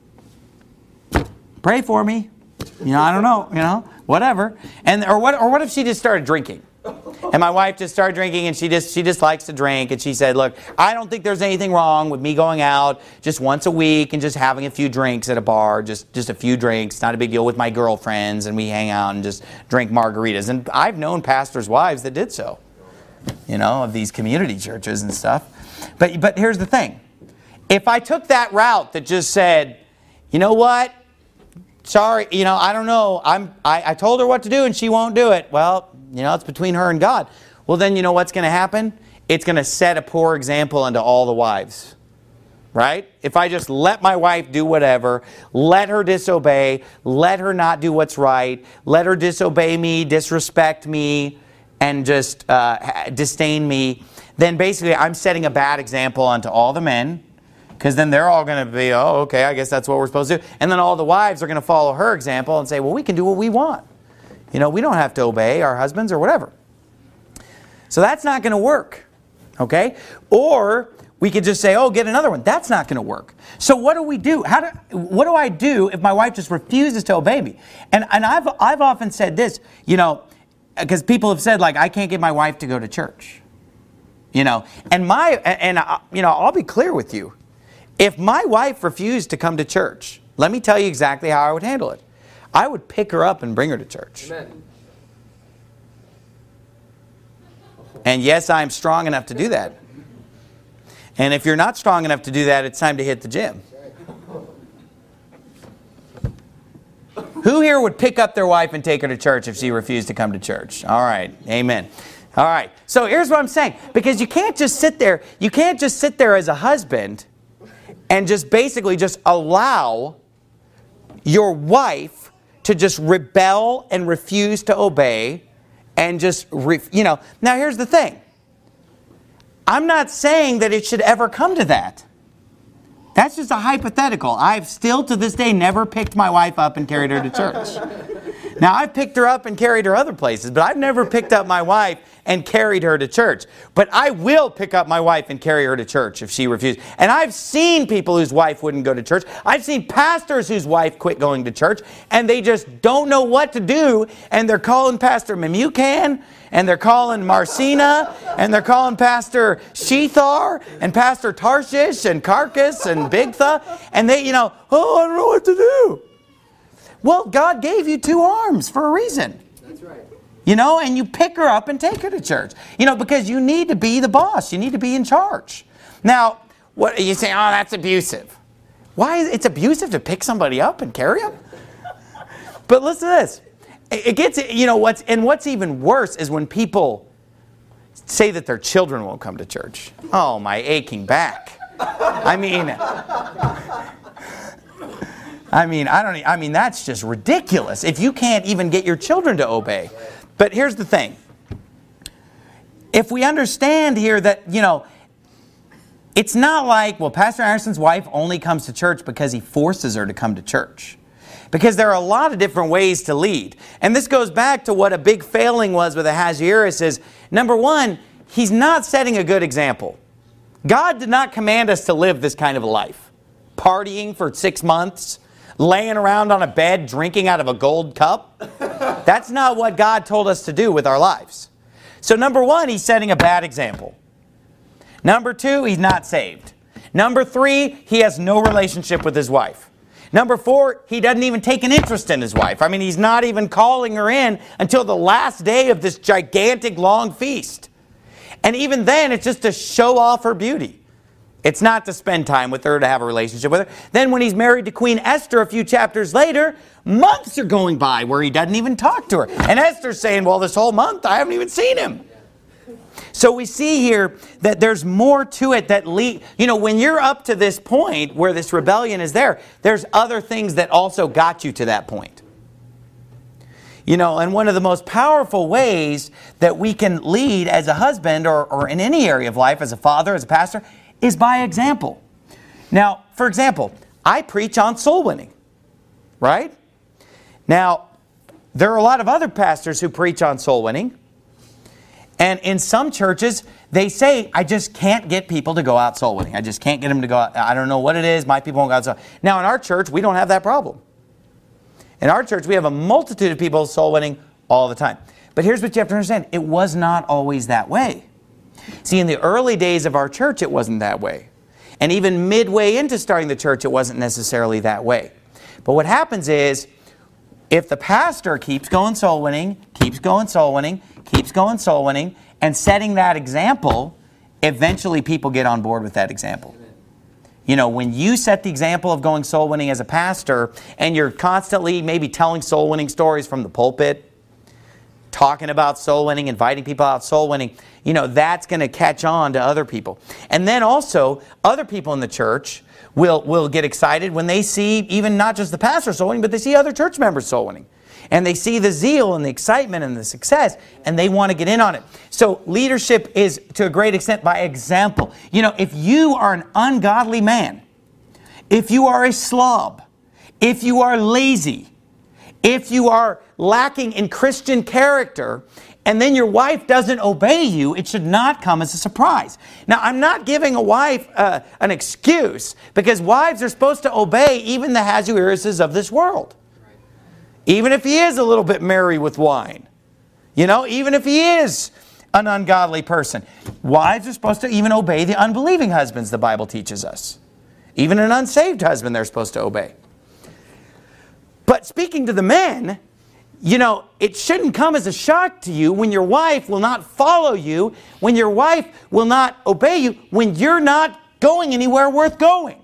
Pray for me. I don't know, whatever. Or what if she just started drinking? And my wife just started drinking, and she just likes to drink. And she said, look, I don't think there's anything wrong with me going out just once a week and just having a few drinks at a bar, just a few drinks, not a big deal, with my girlfriends, and we hang out and just drink margaritas. And I've known pastors' wives that did so, of these community churches and stuff. But here's the thing. If I took that route that just said, you know what? Sorry, I don't know. I told her what to do and she won't do it. Well, it's between her and God. Well, then you know what's going to happen? It's going to set a poor example unto all the wives. Right? If I just let my wife do whatever, let her disobey, let her not do what's right, let her disobey me, disrespect me, and just disdain me, then basically I'm setting a bad example unto all the men. Because then they're all going to be, oh, okay, I guess that's what we're supposed to do. And then all the wives are going to follow her example and say, well, we can do what we want. We don't have to obey our husbands or whatever. So that's not going to work. Okay? Or we could just say, oh, get another one. That's not going to work. So what do we do? What do I do if my wife just refuses to obey me? And I've often said this, because people have said, like, I can't get my wife to go to church. And I'll be clear with you. If my wife refused to come to church, let me tell you exactly how I would handle it. I would pick her up and bring her to church. Amen. And yes, I'm strong enough to do that. And if you're not strong enough to do that, it's time to hit the gym. Who here would pick up their wife and take her to church if she refused to come to church? All right. Amen. All right. So here's what I'm saying. Because you can't just sit there. You can't just sit there as a husband and just basically just allow your wife to just rebel and refuse to obey and just, Now here's the thing. I'm not saying that it should ever come to that. That's just a hypothetical. I've still to this day never picked my wife up and carried her to church. Now, I've picked her up and carried her other places, but I've never picked up my wife and carried her to church. But I will pick up my wife and carry her to church if she refuses. And I've seen people whose wife wouldn't go to church. I've seen pastors whose wife quit going to church, and they just don't know what to do, and they're calling Pastor Memucan, and they're calling Marcina, and they're calling Pastor Shethar, and Pastor Tarshish, and Carcass, and Bigtha, and they, I don't know what to do. Well, God gave you two arms for a reason. That's right. And you pick her up and take her to church. Because you need to be the boss. You need to be in charge. Now, what you say, oh, that's abusive. Why is it's abusive to pick somebody up and carry them? But listen to this. It gets, what's even worse is when people say that their children won't come to church. Oh, my aching back. That's just ridiculous if you can't even get your children to obey. But here's the thing. If we understand here that, it's not like, well, Pastor Anderson's wife only comes to church because he forces her to come to church. Because there are a lot of different ways to lead. And this goes back to what a big failing was with Ahasuerus is, number one, he's not setting a good example. God did not command us to live this kind of a life. Partying for 6 months, laying around on a bed drinking out of a gold cup. That's not what God told us to do with our lives. So number one, he's setting a bad example. Number two, he's not saved. Number three, he has no relationship with his wife. Number four, he doesn't even take an interest in his wife. He's not even calling her in until the last day of this gigantic long feast. And even then, it's just to show off her beauty. It's not to spend time with her, to have a relationship with her. Then when he's married to Queen Esther a few chapters later, months are going by where he doesn't even talk to her. And Esther's saying, well, this whole month I haven't even seen him. So we see here that there's more to it that when you're up to this point where this rebellion is there, there's other things that also got you to that point. And one of the most powerful ways that we can lead as a husband or in any area of life, as a father, as a pastor, is by example. Now, for example, I preach on soul winning, right? Now, there are a lot of other pastors who preach on soul winning. And in some churches, they say, I just can't get people to go out soul winning. I just can't get them to go out. I don't know what it is. My people won't go out soul. Now, in our church, we don't have that problem. In our church, we have a multitude of people soul winning all the time. But here's what you have to understand. It was not always that way. See, in the early days of our church, it wasn't that way. And even midway into starting the church, it wasn't necessarily that way. But what happens is, if the pastor keeps going soul winning, keeps going soul winning, keeps going soul winning, and setting that example, eventually people get on board with that example. When you set the example of going soul winning as a pastor, and you're constantly maybe telling soul winning stories from the pulpit, talking about soul winning, inviting people out soul winning, that's going to catch on to other people. And then also, other people in the church will get excited when they see even not just the pastor soul winning, but they see other church members soul winning. And they see the zeal and the excitement and the success, and they want to get in on it. So leadership is, to a great extent, by example. If you are an ungodly man, if you are a slob, if you are lazy, if you are lacking in Christian character, and then your wife doesn't obey you, it should not come as a surprise. Now, I'm not giving a wife an excuse, because wives are supposed to obey even the Ahasueruses of this world. Even if he is a little bit merry with wine. Even if he is an ungodly person. Wives are supposed to even obey the unbelieving husbands, the Bible teaches us. Even an unsaved husband they're supposed to obey. But speaking to the men, it shouldn't come as a shock to you when your wife will not follow you, when your wife will not obey you, when you're not going anywhere worth going.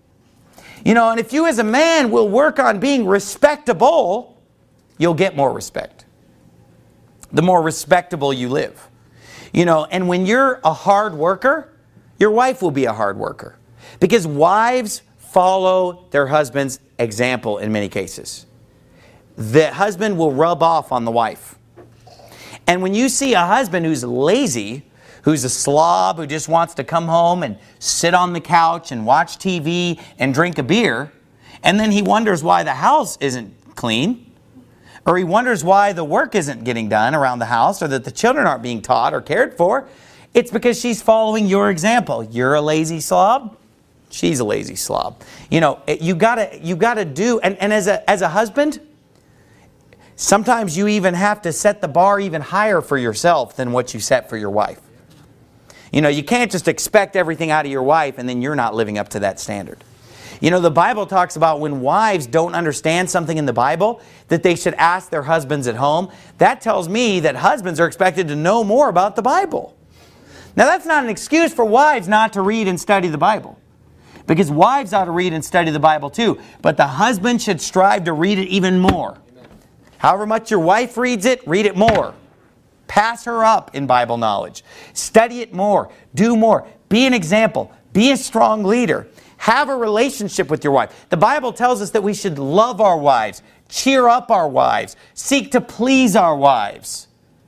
And if you as a man will work on being respectable, you'll get more respect. The more respectable you live. And when you're a hard worker, your wife will be a hard worker. Because wives follow their husband's example in many cases. The husband will rub off on the wife. And when you see a husband who's lazy, who's a slob, who just wants to come home and sit on the couch and watch TV and drink a beer, and then he wonders why the house isn't clean, or he wonders why the work isn't getting done around the house, or that the children aren't being taught or cared for, it's because she's following your example. You're a lazy slob, she's a lazy slob. You gotta do, and as a husband, sometimes you even have to set the bar even higher for yourself than what you set for your wife. You can't just expect everything out of your wife and then you're not living up to that standard. The Bible talks about when wives don't understand something in the Bible, that they should ask their husbands at home. That tells me that husbands are expected to know more about the Bible. Now, that's not an excuse for wives not to read and study the Bible. Because wives ought to read and study the Bible too. But the husband should strive to read it even more. However much your wife reads it, read it more. Pass her up in Bible knowledge. Study it more. Do more. Be an example. Be a strong leader. Have a relationship with your wife. The Bible tells us that we should love our wives, cheer up our wives, seek to please our wives.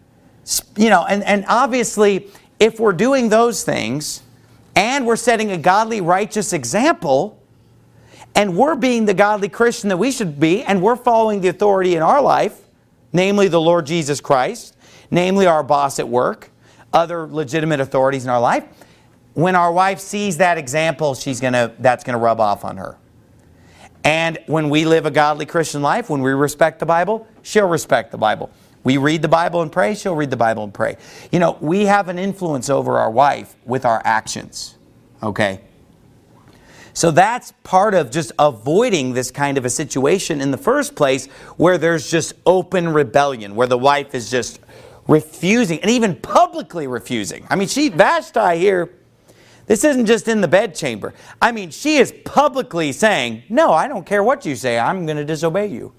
And obviously, if we're doing those things, and we're setting a godly, righteous example, and we're being the godly Christian that we should be, and we're following the authority in our life, namely the Lord Jesus Christ, namely our boss at work, other legitimate authorities in our life, when our wife sees that example, that's going to rub off on her. And when we live a godly Christian life, when we respect the Bible, she'll respect the Bible. We read the Bible and pray, she'll read the Bible and pray. We have an influence over our wife with our actions. Okay? So that's part of just avoiding this kind of a situation in the first place, where there's just open rebellion, where the wife is just refusing, and even publicly refusing. I mean, Vashti here, This isn't just in the bedchamber. I mean, she is publicly saying, no, I don't care what you say. I'm going to disobey you.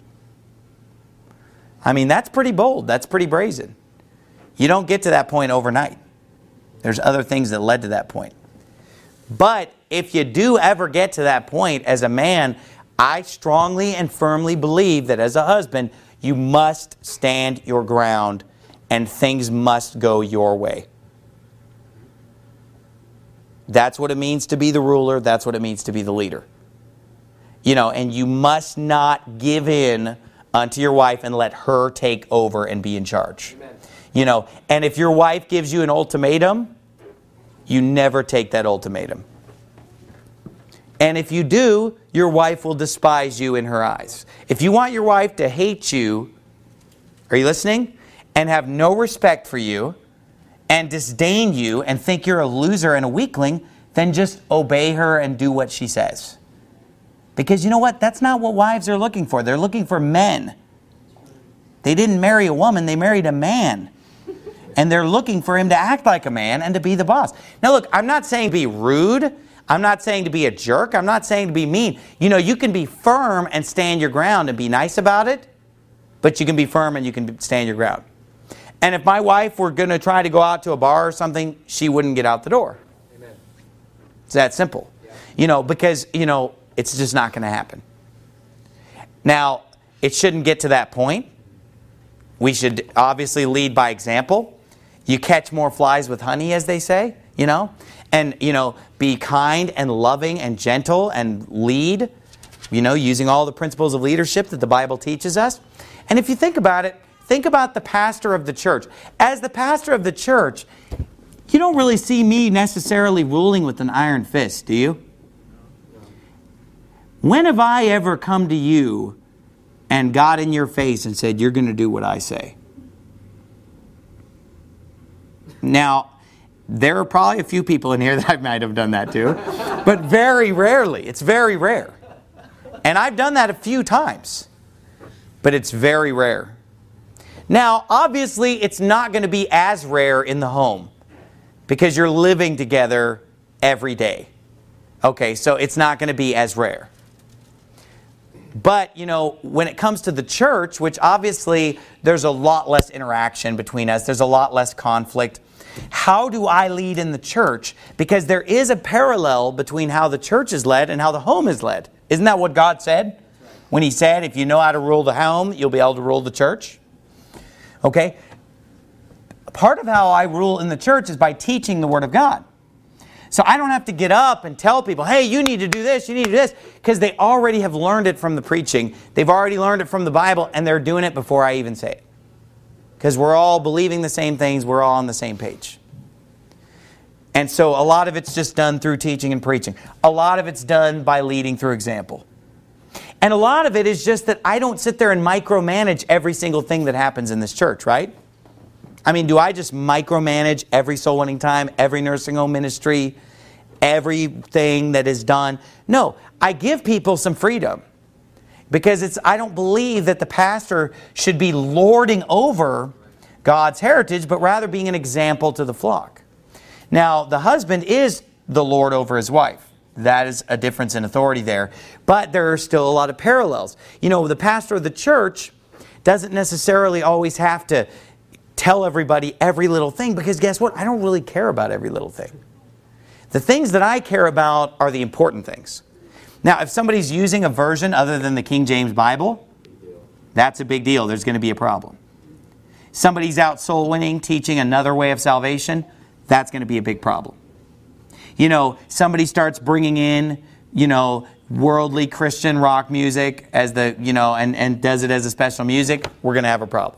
I mean, that's pretty bold. That's pretty brazen. You don't get to that point overnight. There's other things that led to that point. But if you do ever get to that point as a man, I strongly and firmly believe that as a husband, you must stand your ground and things must go your way. That's what it means to be the ruler. That's what it means to be the leader. And you must not give in unto your wife and let her take over and be in charge. Amen. And if your wife gives you an ultimatum, you never take that ultimatum. And if you do, your wife will despise you in her eyes. If you want your wife to hate you, are you listening? And have no respect for you, and disdain you, and think you're a loser and a weakling, then just obey her and do what she says. Because you know what? That's not what wives are looking for. They're looking for men. They didn't marry a woman, they married a man. And they're looking for him to act like a man and to be the boss. Now look, I'm not saying to be rude. I'm not saying to be a jerk. I'm not saying to be mean. You can be firm and stand your ground and be nice about it. But you can be firm and you can stand your ground. And if my wife were going to try to go out to a bar or something, she wouldn't get out the door. Amen. It's that simple. Yeah. Because, it's just not going to happen. Now, it shouldn't get to that point. We should obviously lead by example. You catch more flies with honey, as they say, And, be kind and loving and gentle and lead, using all the principles of leadership that the Bible teaches us. And if you think about it, think about the pastor of the church. As the pastor of the church, you don't really see me necessarily ruling with an iron fist, do you? When have I ever come to you and got in your face and said, you're going to do what I say? Now, there are probably a few people in here that I might have done that to, but very rarely. It's very rare. And I've done that a few times, but it's very rare. Now, obviously, it's not going to be as rare in the home because you're living together every day. Okay, so it's not going to be as rare. But, when it comes to the church, which obviously there's a lot less interaction between us, there's a lot less conflict. How do I lead in the church? Because there is a parallel between how the church is led and how the home is led. Isn't that what God said? When He said, if you know how to rule the home, you'll be able to rule the church. Okay? Part of how I rule in the church is by teaching the Word of God. So I don't have to get up and tell people, hey, you need to do this, you need to do this, because they already have learned it from the preaching. They've already learned it from the Bible, and they're doing it before I even say it. Because we're all believing the same things, we're all on the same page. And so a lot of it's just done through teaching and preaching. A lot of it's done by leading through example. And a lot of it is just that I don't sit there and micromanage every single thing that happens in this church, right? I mean, do I just micromanage every soul winning time, every nursing home ministry, everything that is done? No, I give people some freedom. Because I don't believe that the pastor should be lording over God's heritage, but rather being an example to the flock. Now, the husband is the lord over his wife. That is a difference in authority there. But there are still a lot of parallels. The pastor of the church doesn't necessarily always have to tell everybody every little thing, because guess what? I don't really care about every little thing. The things that I care about are the important things. Now, if somebody's using a version other than the King James Bible, that's a big deal. There's going to be a problem. Somebody's out soul winning, teaching another way of salvation, that's going to be a big problem. Somebody starts bringing in, worldly Christian rock music as the, and does it as a special music, we're going to have a problem.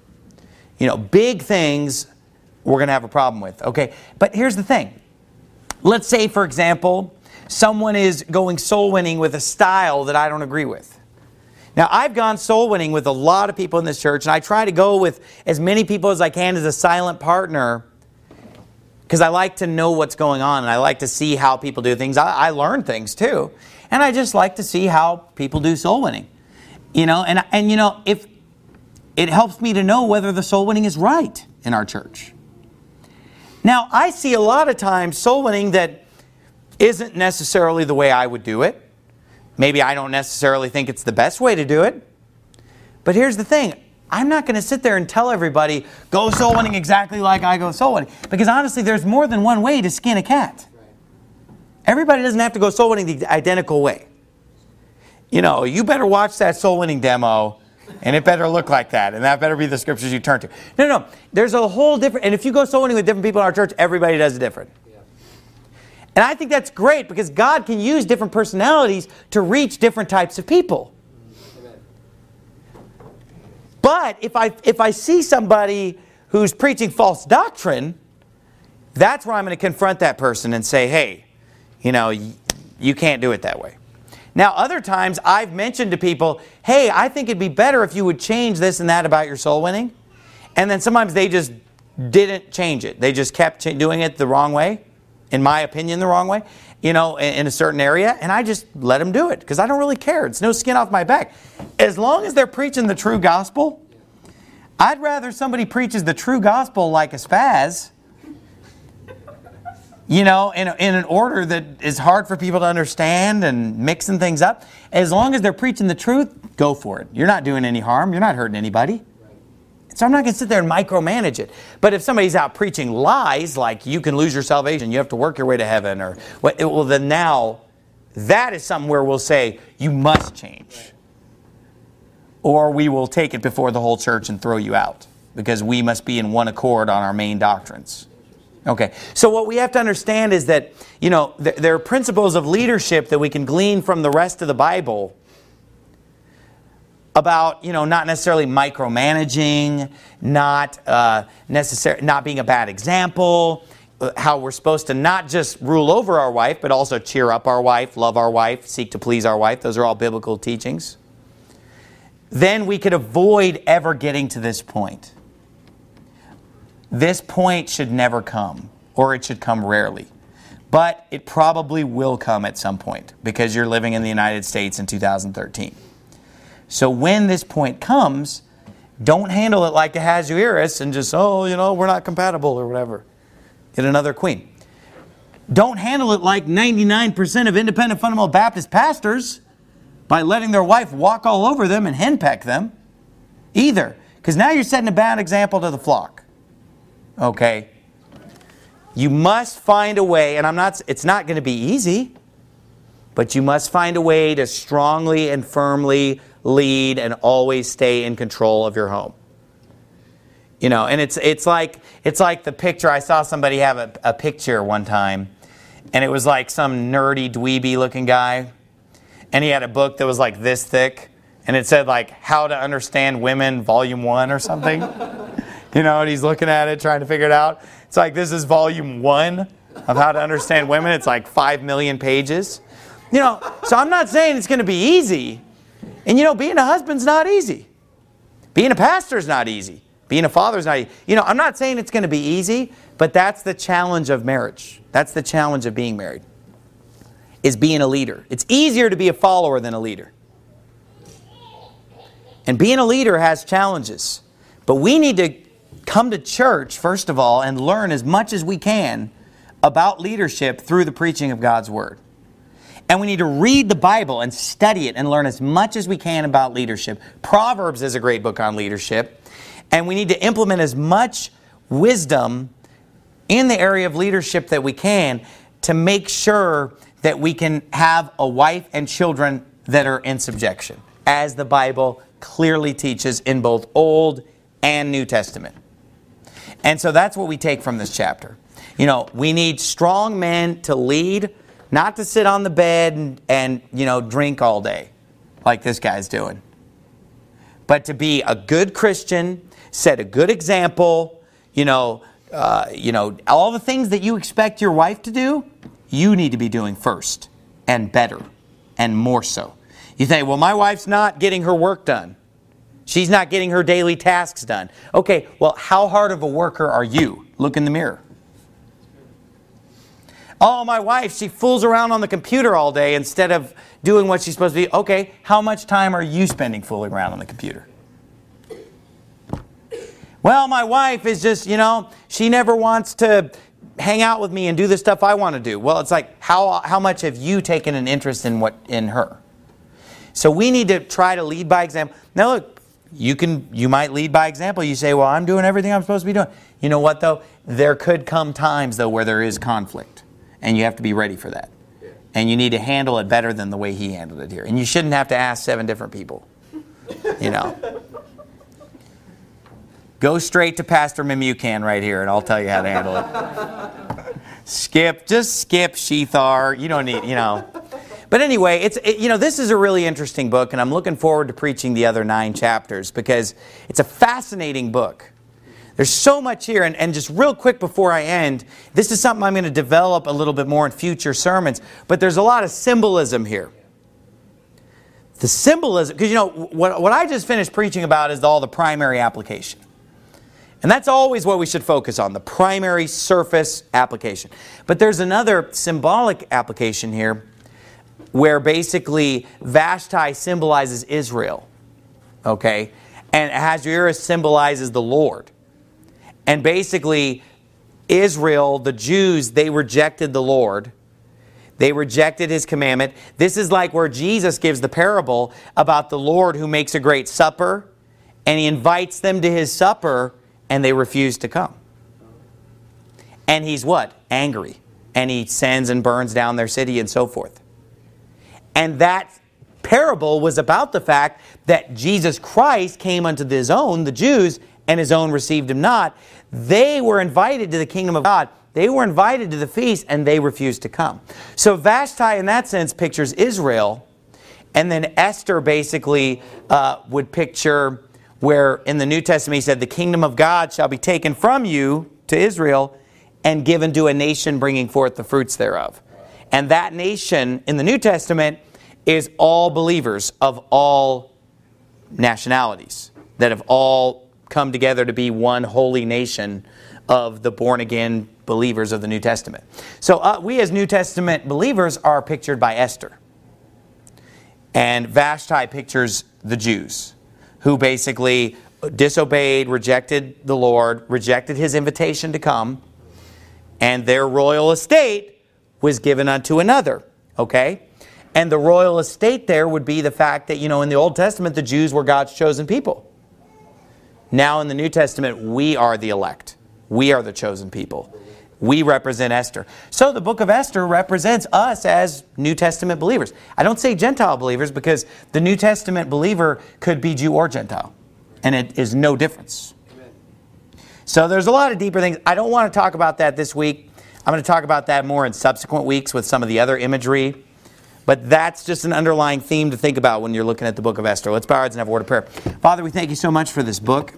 Big things we're going to have a problem with. Okay, but here's the thing. Let's say, for example, someone is going soul winning with a style that I don't agree with. Now, I've gone soul winning with a lot of people in this church, and I try to go with as many people as I can as a silent partner, because I like to know what's going on, and I like to see how people do things. I learn things too, and I just like to see how people do soul winning. If it helps me to know whether the soul winning is right in our church. Now, I see a lot of times soul winning that isn't necessarily the way I would do it. Maybe I don't necessarily think it's the best way to do it. But here's the thing. I'm not going to sit there and tell everybody, go soul winning exactly like I go soul winning. Because honestly, there's more than one way to skin a cat. Everybody doesn't have to go soul winning the identical way. You know, you better watch that soul winning demo, and it better look like that, and that better be the scriptures you turn to. No. There's a whole different, and if you go soul winning with different people in our church, everybody does it different. Yeah. And I think that's great because God can use different personalities to reach different types of people. Amen. But if I see somebody who's preaching false doctrine, that's where I'm going to confront that person and say, hey, you know, you can't do it that way. Now, other times I've mentioned to people, hey, I think it'd be better if you would change this and that about your soul winning. And then sometimes they just didn't change it. They just kept doing it the wrong way, in my opinion, the wrong way, you know, in a certain area. And I just let them do it because I don't really care. It's no skin off my back. As long as they're preaching the true gospel, I'd rather somebody preaches the true gospel like a spaz, you know, in an order that is hard for people to understand and mixing things up. As long as they're preaching the truth, go for it. You're not doing any harm. You're not hurting anybody. So I'm not going to sit there and micromanage it. But if somebody's out preaching lies, like you can lose your salvation, you have to work your way to heaven, or well, then now that is something where we'll say, you must change. Or we will take it before the whole church and throw you out because we must be in one accord on our main doctrines. Okay, so what we have to understand is that, you know, there are principles of leadership that we can glean from the rest of the Bible about, you know, not necessarily micromanaging, not being a bad example, how we're supposed to not just rule over our wife, but also cheer up our wife, love our wife, seek to please our wife. Those are all biblical teachings. Then we could avoid ever getting to this point. This point should never come, or it should come rarely. But it probably will come at some point because you're living in the United States in 2013. So when this point comes, don't handle it like Ahasuerus and just, oh, you know, we're not compatible or whatever. Get another queen. Don't handle it like 99% of independent fundamental Baptist pastors by letting their wife walk all over them and henpeck them either. Because now you're setting a bad example to the flock. Okay, you must find a way, and it's not going to be easy, but you must find a way to strongly and firmly lead and always stay in control of your home. You know, and it's like the picture. I saw somebody have a picture one time, and it was like some nerdy dweeby looking guy, and he had a book that was like this thick, and it said like How to Understand Women Volume 1 or something. You know, and he's looking at it, trying to figure it out. It's like, this is volume 1 of How to Understand Women. It's like 5 million pages. You know, so I'm not saying it's going to be easy. And, you know, being a husband's not easy. Being a pastor's not easy. Being a father's not easy. You know, I'm not saying it's going to be easy, but that's the challenge of marriage. That's the challenge of being married, is being a leader. It's easier to be a follower than a leader. And being a leader has challenges. But we need to come to church, first of all, and learn as much as we can about leadership through the preaching of God's Word. And we need to read the Bible and study it and learn as much as we can about leadership. Proverbs is a great book on leadership. And we need to implement as much wisdom in the area of leadership that we can to make sure that we can have a wife and children that are in subjection, as the Bible clearly teaches in both Old and New Testament. And so that's what we take from this chapter. You know, we need strong men to lead, not to sit on the bed and you know, drink all day like this guy's doing. But to be a good Christian, set a good example, you know, all the things that you expect your wife to do, you need to be doing first and better and more so. You think, well, my wife's not getting her work done. She's not getting her daily tasks done. Okay, well, how hard of a worker are you? Look in the mirror. Oh, my wife, she fools around on the computer all day instead of doing what she's supposed to be. Okay, how much time are you spending fooling around on the computer? Well, my wife is just, you know, she never wants to hang out with me and do the stuff I want to do. Well, it's like, how much have you taken an interest in her? So we need to try to lead by example. Now look, you might lead by example. You say, well, I'm doing everything I'm supposed to be doing. You know what though? There could come times though where there is conflict. And you have to be ready for that. And you need to handle it better than the way he handled it here. And you shouldn't have to ask 7 different people. You know. Go straight to Pastor Memucan right here, and I'll tell you how to handle it. Just skip Shethar. You don't need, But anyway, this is a really interesting book, and I'm looking forward to preaching the other 9 chapters because it's a fascinating book. There's so much here, and just real quick before I end, this is something I'm going to develop a little bit more in future sermons, but there's a lot of symbolism here. The symbolism, because what I just finished preaching about is all the primary application. And that's always what we should focus on, the primary surface application. But there's another symbolic application here where basically Vashti symbolizes Israel. Okay? And Ahasuerus symbolizes the Lord. And basically, Israel, the Jews, they rejected the Lord. They rejected His commandment. This is like where Jesus gives the parable about the Lord who makes a great supper, and He invites them to His supper, and they refuse to come. And He's what? Angry. And He sends and burns down their city and so forth. And that parable was about the fact that Jesus Christ came unto His own, the Jews, and His own received Him not. They were invited to the kingdom of God. They were invited to the feast, and they refused to come. So Vashti, in that sense, pictures Israel. And then Esther basically would picture where in the New Testament He said, the kingdom of God shall be taken from you to Israel and given to a nation bringing forth the fruits thereof. And that nation in the New Testament is all believers of all nationalities that have all come together to be one holy nation of the born-again believers of the New Testament. So we as New Testament believers are pictured by Esther. And Vashti pictures the Jews, who basically disobeyed, rejected the Lord, rejected His invitation to come, and their royal estate was given unto another. Okay? And the royal estate there would be the fact that, in the Old Testament, the Jews were God's chosen people. Now in the New Testament, we are the elect. We are the chosen people. We represent Esther. So the book of Esther represents us as New Testament believers. I don't say Gentile believers because the New Testament believer could be Jew or Gentile. And it is no difference. Amen. So there's a lot of deeper things. I don't want to talk about that this week. I'm going to talk about that more in subsequent weeks with some of the other imagery. But that's just an underlying theme to think about when you're looking at the book of Esther. Let's bow our heads and have a word of prayer. Father, we thank You so much for this book.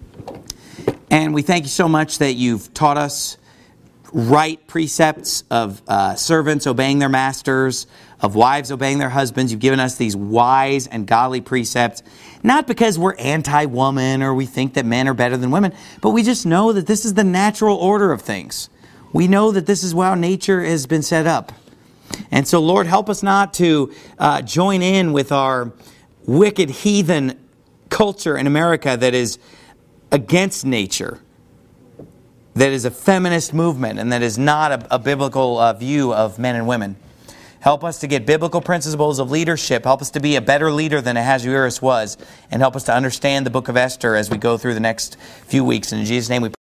And we thank You so much that You've taught us right precepts of servants obeying their masters, of wives obeying their husbands. You've given us these wise and godly precepts, not because we're anti-woman or we think that men are better than women, but we just know that this is the natural order of things. We know that this is how nature has been set up. And so, Lord, help us not to join in with our wicked heathen culture in America that is against nature, that is a feminist movement, and that is not a biblical view of men and women. Help us to get biblical principles of leadership. Help us to be a better leader than Ahasuerus was. And help us to understand the book of Esther as we go through the next few weeks. And in Jesus' name we pray.